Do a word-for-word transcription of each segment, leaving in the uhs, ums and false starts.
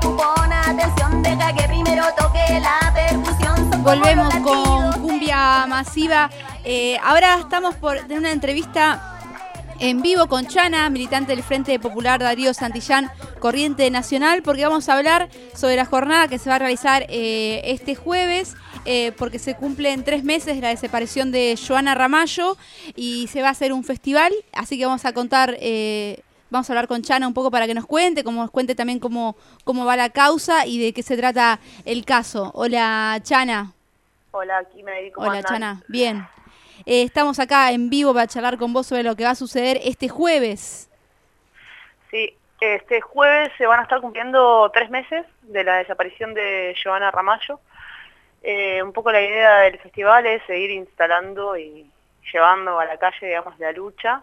pon atención, deja que primero toque la percusión. Volvemos con Cumbia Masiva. Eh, ahora estamos por tener una entrevista en vivo con Chana, militante del Frente Popular Darío Santillán, Corriente Nacional, porque vamos a hablar sobre la jornada que se va a realizar eh, este jueves, eh, porque se cumplen tres meses de la desaparición de Joana Ramallo y se va a hacer un festival, así que vamos a contar, eh, vamos a hablar con Chana un poco para que nos cuente, como nos cuente también cómo, cómo va la causa y de qué se trata el caso. Hola, Chana. Hola, aquí me dedico. Hola, Chana. Bien. Eh, estamos acá en vivo para charlar con vos sobre lo que va a suceder este jueves. Sí, este jueves se van a estar cumpliendo tres meses de la desaparición de Joana Ramallo. Eh, un poco la idea del festival es seguir instalando y llevando a la calle, digamos, la lucha.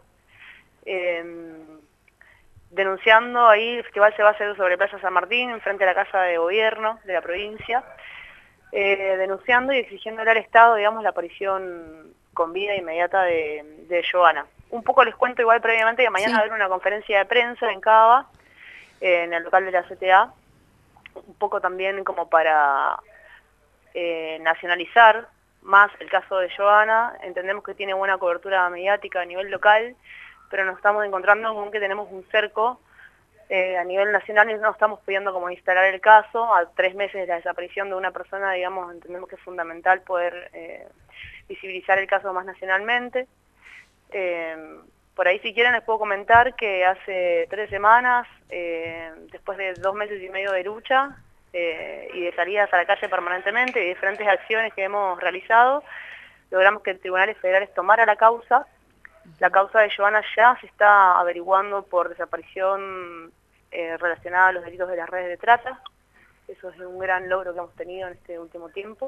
Eh, denunciando, ahí el festival se va a hacer sobre Plaza San Martín, enfrente a la Casa de Gobierno de la provincia, eh, denunciando y exigiéndole al Estado, digamos, la aparición con vida inmediata de, de Joana. Un poco les cuento igual previamente que mañana Sí. va a haber una conferencia de prensa en Cava, eh, en el local de la C T A, un poco también como para eh, nacionalizar más el caso de Joana. Entendemos que tiene buena cobertura mediática a nivel local, pero nos estamos encontrando con que tenemos un cerco eh, a nivel nacional y no estamos pudiendo como instalar el caso. A tres meses de la desaparición de una persona, digamos, entendemos que es fundamental poder eh, visibilizar el caso más nacionalmente. Eh, por ahí, si quieren, les puedo comentar que hace tres semanas, eh, después de dos meses y medio de lucha eh, y de salidas a la calle permanentemente y diferentes acciones que hemos realizado, logramos que el Tribunal Federal tomara la causa. La causa de Joana ya se está averiguando por desaparición eh, relacionada a los delitos de las redes de trata. Eso es un gran logro que hemos tenido en este último tiempo.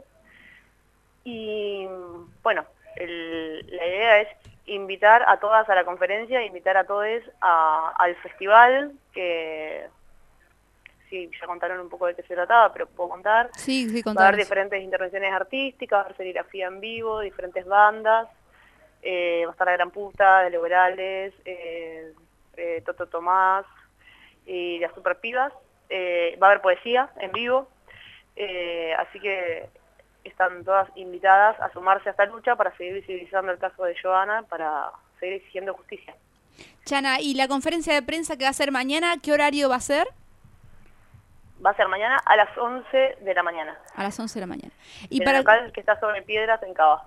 Y bueno, el, la idea es invitar a todas a la conferencia, invitar a todos a, al festival, que sí, ya contaron un poco de qué se trataba, pero puedo contar. Sí, sí, Va a contanos. haber diferentes intervenciones artísticas, va a haber serigrafía en vivo, diferentes bandas. Eh, va a estar la Gran Puta, de Liberales, eh, eh, Toto Tomás y las Super Pibas. Eh, va a haber poesía en vivo, eh, así que están todas invitadas a sumarse a esta lucha para seguir visibilizando el caso de Joana, para seguir exigiendo justicia. Chana, ¿y la conferencia de prensa que va a ser mañana, qué horario va a ser? Va a ser mañana a las once de la mañana. A las once de la mañana. Y en para, el local que está sobre Piedras, en Cava.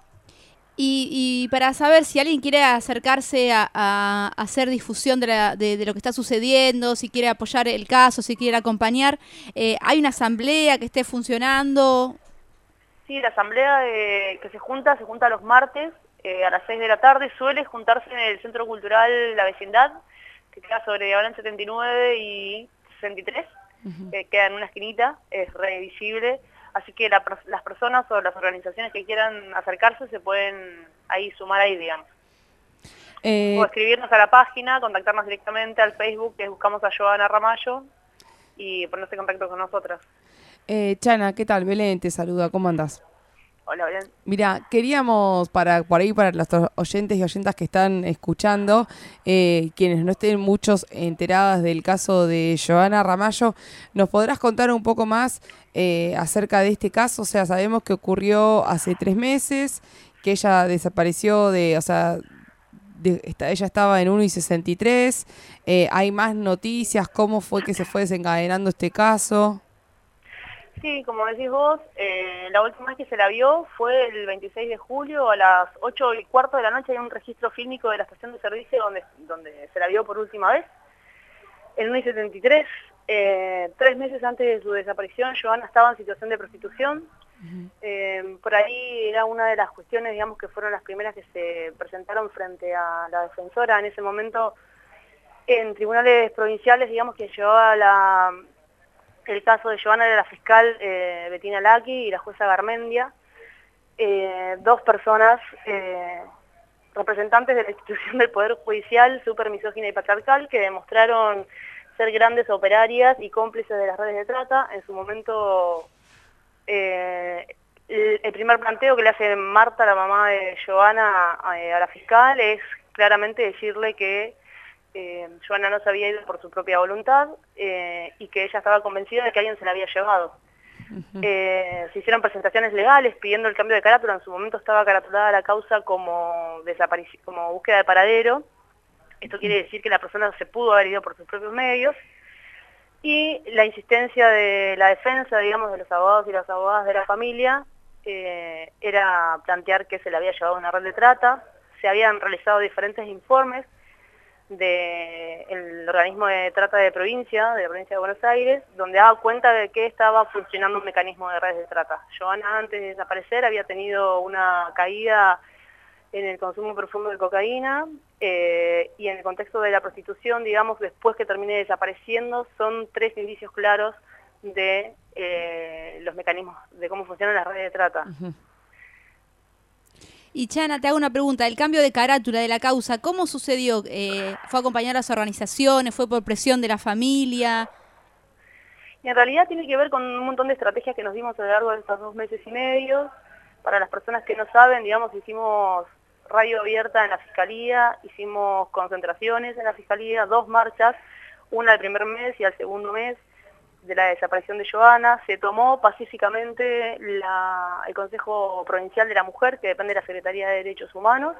y, y para saber si alguien quiere acercarse a, a, a hacer difusión de, la, de, de lo que está sucediendo, si quiere apoyar el caso, si quiere acompañar, eh, ¿hay una asamblea que esté funcionando? Sí, la asamblea de, que se junta, se junta los martes eh, a las seis de la tarde, suele juntarse en el Centro Cultural La Vecindad, que queda sobre Diagonal setenta y nueve y sesenta y tres, uh-huh. eh, queda en una esquinita, es re visible, así que la, las personas o las organizaciones que quieran acercarse se pueden ahí sumar ahí, digamos. Eh... O escribirnos a la página, contactarnos directamente al Facebook, que buscamos a Joana Ramallo, y ponerse en contacto con nosotras. Eh, Chana, ¿qué tal? Belén te saluda, ¿cómo andás? Hola, Belén. Mira, queríamos, para por ahí para los oyentes y oyentas que están escuchando, eh, quienes no estén muchos enteradas del caso de Joana Ramallo, ¿nos podrás contar un poco más eh, acerca de este caso? O sea, sabemos que ocurrió hace tres meses, que ella desapareció de, o sea, de, esta, ella estaba en uno y sesenta y tres, eh, ¿hay más noticias? ¿Cómo fue que se fue desencadenando este caso? Sí, como decís vos, eh, la última vez que se la vio fue el veintiséis de julio a las ocho y cuarto de la noche. Hay un registro fílmico de la estación de servicio donde, donde se la vio por última vez. En uno y setenta y tres, eh, tres meses antes de su desaparición, Joana estaba en situación de prostitución. Uh-huh. eh, por ahí era una de las cuestiones, digamos, que fueron las primeras que se presentaron frente a la defensora en ese momento en tribunales provinciales, digamos, que llevaba la... El caso de Joana era la fiscal eh, Bettina Laki y la jueza Garmendia, eh, dos personas eh, representantes de la institución del Poder Judicial, súper misógina y patriarcal, que demostraron ser grandes operarias y cómplices de las redes de trata. En su momento, eh, el, el primer planteo que le hace Marta, la mamá de Joana, a, a la fiscal, es claramente decirle que eh, Joana no se había ido por su propia voluntad eh, y que ella estaba convencida de que alguien se la había llevado. Uh-huh. eh, se hicieron presentaciones legales pidiendo el cambio de carátula. En su momento estaba caratulada la causa como, desaparici- como búsqueda de paradero. Esto quiere decir que la persona se pudo haber ido por sus propios medios. Y la insistencia de la defensa, digamos, de los abogados y las abogadas de la familia, eh, era plantear que se le había llevado una red de trata. Se habían realizado diferentes informes del organismo de trata de provincia, de la provincia de Buenos Aires, donde daba cuenta de que estaba funcionando un mecanismo de redes de trata. Joana, antes de desaparecer, había tenido una caída en el consumo profundo de cocaína, eh, y en el contexto de la prostitución, digamos, después que termine desapareciendo, son tres indicios claros de eh, los mecanismos, de cómo funcionan las redes de trata. Uh-huh. Y Chana, te hago una pregunta, el cambio de carátula de la causa, ¿cómo sucedió? Eh, ¿Fue acompañar a las organizaciones? ¿Fue por presión de la familia? Y en realidad tiene que ver con un montón de estrategias que nos dimos a lo largo de estos dos meses y medio. Para las personas que no saben, digamos, hicimos radio abierta en la Fiscalía, hicimos concentraciones en la Fiscalía, dos marchas, una al primer mes y al segundo mes de la desaparición de Joana. Se tomó pacíficamente la, el Consejo Provincial de la Mujer, que depende de la Secretaría de Derechos Humanos,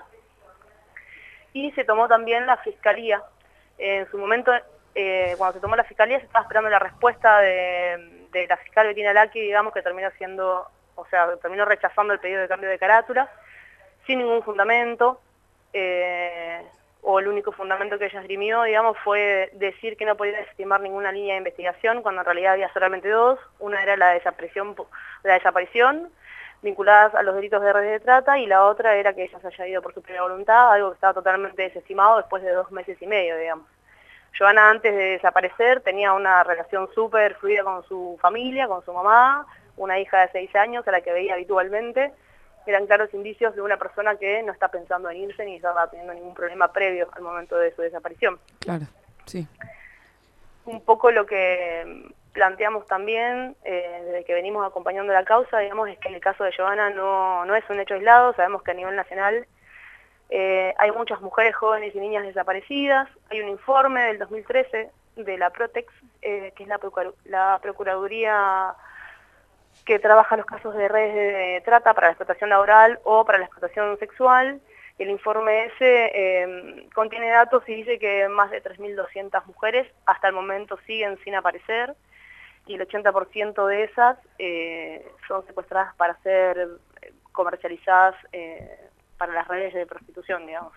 y se tomó también la Fiscalía. En su momento, eh, cuando se tomó la Fiscalía, se estaba esperando la respuesta de, de la fiscal Bettina Lacchi, digamos, que terminó siendo, o sea, terminó rechazando el pedido de cambio de carátula, sin ningún fundamento, eh, o el único fundamento que ella esgrimió, digamos, fue decir que no podía desestimar ninguna línea de investigación, cuando en realidad había solamente dos. Una era la desaparición, la desaparición vinculadas a los delitos de redes de trata, y la otra era que ella se haya ido por su propia voluntad, algo que estaba totalmente desestimado después de dos meses y medio, digamos. Joana, antes de desaparecer, tenía una relación súper fluida con su familia, con su mamá, una hija de seis años a la que veía habitualmente. Eran claros indicios de una persona que no está pensando en irse ni estaba teniendo ningún problema previo al momento de su desaparición. Claro, sí. Un poco lo que planteamos también, eh, desde que venimos acompañando la causa, digamos, es que en el caso de Joana no, no es un hecho aislado. Sabemos que a nivel nacional eh, hay muchas mujeres jóvenes y niñas desaparecidas. Hay un informe del dos mil trece de la Protex, eh, que es la, procur- la Procuraduría que trabaja los casos de redes de trata para la explotación laboral o para la explotación sexual. El informe ese eh, contiene datos y dice que más de tres mil doscientas mujeres hasta el momento siguen sin aparecer, y el ochenta por ciento de esas eh, son secuestradas para ser comercializadas eh, para las redes de prostitución, digamos.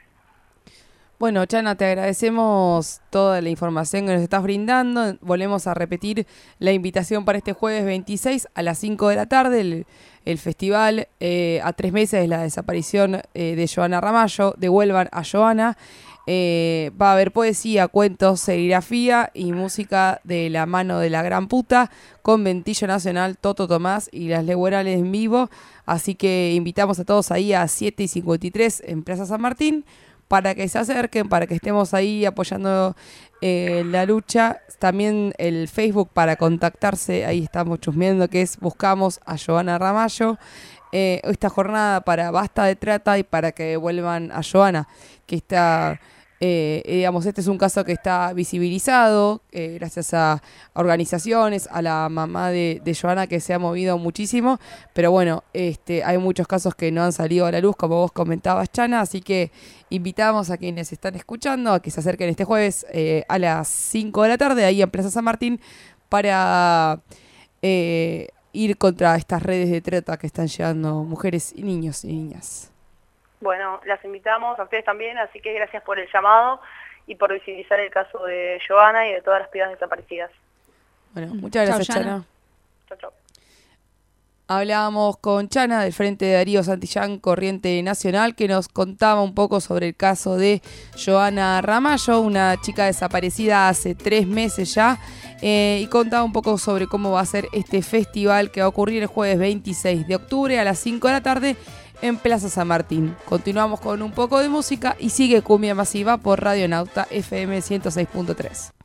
Bueno, Chana, te agradecemos toda la información que nos estás brindando. Volvemos a repetir la invitación para este jueves veintiséis a las cinco de la tarde, el, el festival eh, a tres meses de la desaparición eh, de Joana Ramallo, Devuelvan a Joana. Eh, va a haber poesía, cuentos, serigrafía y música de la mano de la gran puta, con Ventillo Nacional, Toto Tomás y las Leguerales en vivo. Así que invitamos a todos ahí a siete y cincuenta y tres en Plaza San Martín, para que se acerquen, para que estemos ahí apoyando eh, la lucha. También el Facebook para contactarse, ahí estamos chusmeando, que es Buscamos a Joana Ramallo. Eh, esta jornada para Basta de Trata y para que vuelvan a Joana, que está, eh, digamos, este es un caso que está visibilizado eh, gracias a organizaciones, a la mamá de, de Joana, que se ha movido muchísimo, pero bueno, este, hay muchos casos que no han salido a la luz, como vos comentabas, Chana, así que invitamos a quienes están escuchando a que se acerquen este jueves eh, a las cinco de la tarde, ahí en Plaza San Martín, para eh, ir contra estas redes de trata que están llevando mujeres y niños y niñas. Bueno, las invitamos a ustedes también, así que gracias por el llamado y por visibilizar el caso de Joana y de todas las pibas desaparecidas. Bueno, muchas gracias, Chau, Chana. Chana. Chau, chau. Hablábamos con Chana del Frente de Darío Santillán, Corriente Nacional, que nos contaba un poco sobre el caso de Joana Ramallo, una chica desaparecida hace tres meses ya, eh, y contaba un poco sobre cómo va a ser este festival que va a ocurrir el jueves veintiséis de octubre a las cinco de la tarde en Plaza San Martín. Continuamos con un poco de música y sigue Cumbia Masiva por Radio Nauta F M ciento seis punto tres.